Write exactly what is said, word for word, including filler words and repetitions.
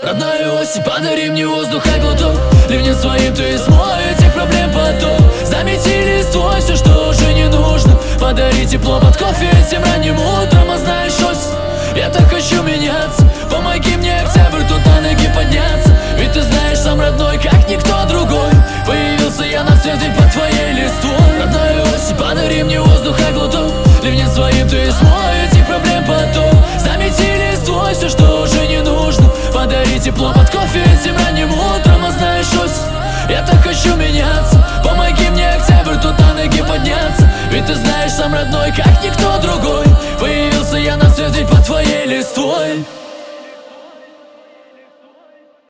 Родная осень, подари мне воздух и глоток. Ливнем своим ты смой этих проблем поток. Замети листвой все, что уже не нужно. Подари тепло под кофе этим ранним утром. А знаешь, осень, я так хочу меняться. Помоги мне, октябрь, тут на ноги подняться. Ведь ты знаешь, сам родной, как никто другой. Появился я на свет ведь под твоей листвой. Родная осень, подари мне воздух и глоток. Ливнем своим ты смой этих проблем поток. Замети листвой все, что уже не нужно. Подари тепло под кофе этим ранним утром. А знаешь, осень, я так хочу меняться. Помоги мне, октябрь, тут на ноги подняться. Ведь ты знаешь, сам родной, как никто